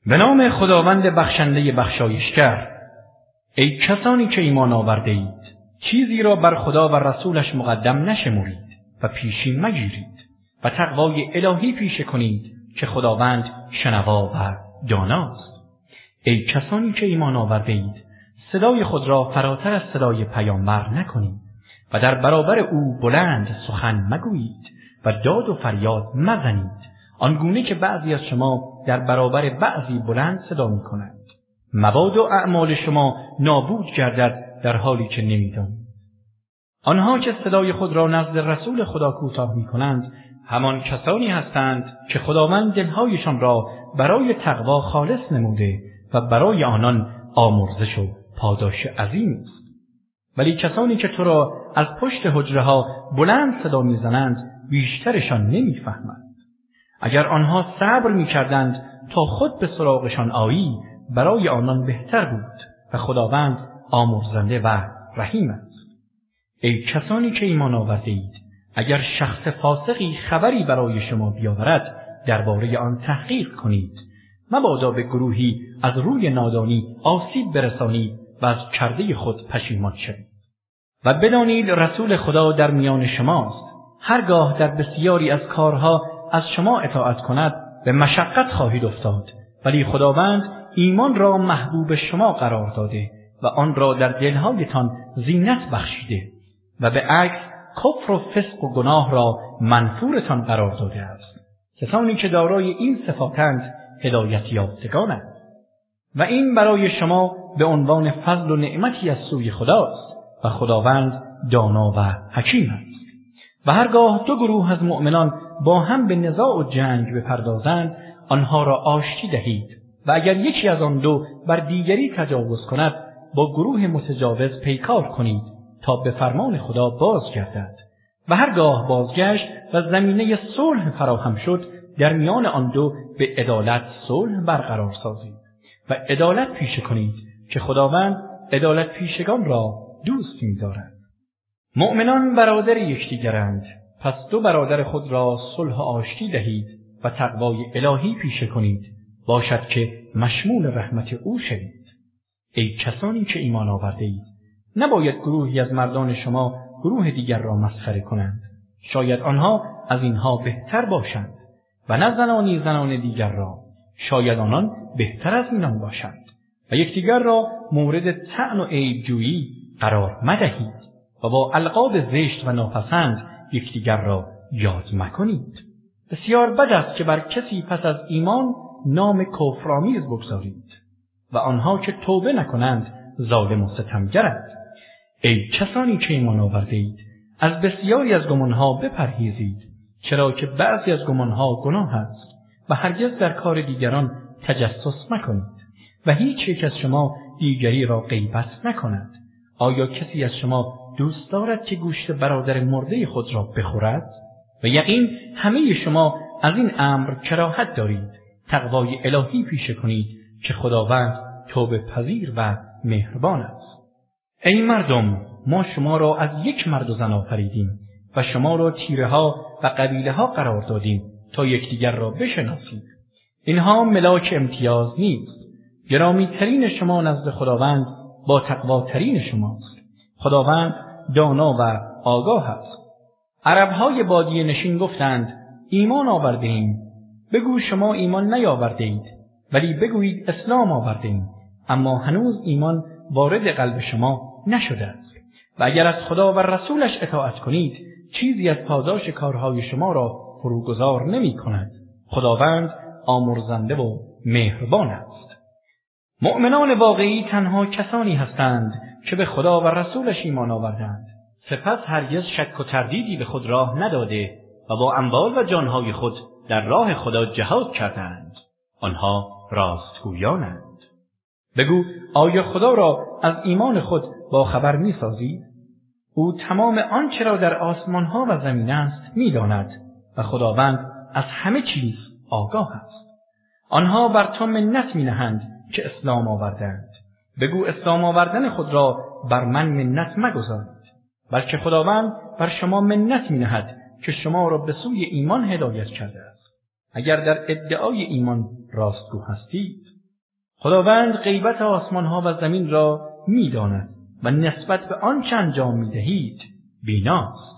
به نام خداوند بخشنده بخشایشگر. ای کسانی که ایمان آورده اید، چیزی را بر خدا و رسولش مقدم نشمرید و پیشین مگیرید و تقوای الهی پیشه کنید که خداوند شنوا و داناست. ای کسانی که ایمان آورده اید، صدای خود را فراتر از صدای پیامبر نکنید و در برابر او بلند سخن مگویید و داد و فریاد مزنید، آنگونه که بعضی از شما در برابر بعضی بلند صدا می کنند. مبادا اعمال شما نابود گردد در حالی که نمی‌دانید. آنها که صدای خود را نزد رسول خدا کوتاه می کنند، همان کسانی هستند که خداوند دلهایشان را برای تقوا خالص نموده و برای آنان آمرزش و پاداش عظیمی است. ولی کسانی که تو را از پشت حجره ها بلند صدا می‌زنند، بیشترشان نمی‌فهمند. اگر آنها صبر می‌کردند تا خود به سراغشان آیی، برای آنان بهتر بود و خداوند آمرزنده و رحیم است. ای کسانی که ایمان آورده اید، اگر شخص فاسقی خبری برای شما بیاورد، درباره آن تحقیق کنید. مبادا به گروهی از روی نادانی آسیب برسانید و از کرده خود پشیمان شوید. و بدانید رسول خدا در میان شماست. هرگاه در بسیاری از کارها از شما اطاعت کند، به مشقت خواهید افتاد، ولی خداوند ایمان را محبوب شما قرار داده و آن را در دلهایتان زینت بخشیده و به عکس کفر و فسق و گناه را منفورتان قرار داده است. کسانی که دارای این صفاتند هدایت یافتگانند و این برای شما به عنوان فضل و نعمتی از سوی خداست و خداوند دانا و حکیم است. و هرگاه دو گروه از مؤمنان با هم به نزاع و جنگ بپردازند، آنها را آشتی دهید و اگر یکی از آن دو بر دیگری تجاوز کند، با گروه متجاوز پیکار کنید تا به فرمان خدا بازگردد. و هرگاه بازگشت و زمینه صلح فراهم شد، در میان آن دو به عدالت صلح برقرار سازید و عدالت پیشه کنید که خداوند عدالت پیشگان را دوست می‌دارد. مؤمنان برادر یکدیگرند، پس دو برادر خود را صلح و آشتی دهید و تقوای الهی پیشه کنید، باشد که مشمول رحمت او شوید. ای کسانی که ایمان آورده اید، نباید گروهی از مردان شما گروه دیگر را مسخره کنند. شاید آنها از اینها بهتر باشند و نه زنانی زنان دیگر را. شاید آنان بهتر از اینان باشند و یکدیگر را مورد طعن و عیب‌جویی قرار مدهید و با القاب زشت و ناپسند یکدیگر را یاد مکنید. بسیار بد است که بر کسی پس از ایمان نام کفرآمیز بگذارید و آنها که توبه نکنند ظالم و ستمگرند. ای کسانی که ایمان آورده اید، از بسیاری از گمانها بپرهیزید، چرا که بعضی از گمانها گناه است و هرگز در کار دیگران تجسس مکنید و هیچ یک از شما دیگری را غیبت نکند. آیا کسی از شما دوست دارد که گوشت برادر مرده خود را بخورد؟ و یقین همه شما از این امر کراهت دارید. تقوای الهی پیشه کنید که خداوند توبه پذیر و مهربان است. ای مردم، ما شما را از یک مرد و زن آفریدیم و شما را تیره ها و قبیله ها قرار دادیم تا یکدیگر را بشناسید. اینها ملاک امتیاز نیست. گرامی ترین شما نزد خداوند با تقواترین شماست. خداوند دانا و آگاه است. عربهای بادیه نشین گفتند ایمان آورده ایم. بگو شما ایمان نیاورده اید، ولی بگویید اسلام آورده ایم، اما هنوز ایمان وارد قلب شما نشده است. و اگر از خدا و رسولش اطاعت کنید، چیزی از پاداش کارهای شما را فروگذار نمی کند. خداوند آمرزنده و مهربان است. مؤمنان واقعی تنها کسانی هستند که به خدا و رسولش ایمان آوردند، سپس هرگز شک و تردیدی به خود راه نداده و با اموال و جانهای خود در راه خدا جهاد کردند. آنها راستگویانند. بگو آیا خدا را از ایمان خود با خبر می سازید؟ او تمام آنچه را در آسمانها و زمین است می داند و خداوند از همه چیز آگاه است. آنها بر تو منت می نهند که اسلام آوردند. بگو اسلام آوردن خود را بر من منت مگذارید، بلکه خداوند بر شما منت می نهد که شما را به سوی ایمان هدایت کرده است. اگر در ادعای ایمان راستگو هستید. خداوند غیبت آسمانها و زمین را می‌داند و نسبت به آنچه انجام می‌دهید بیناست.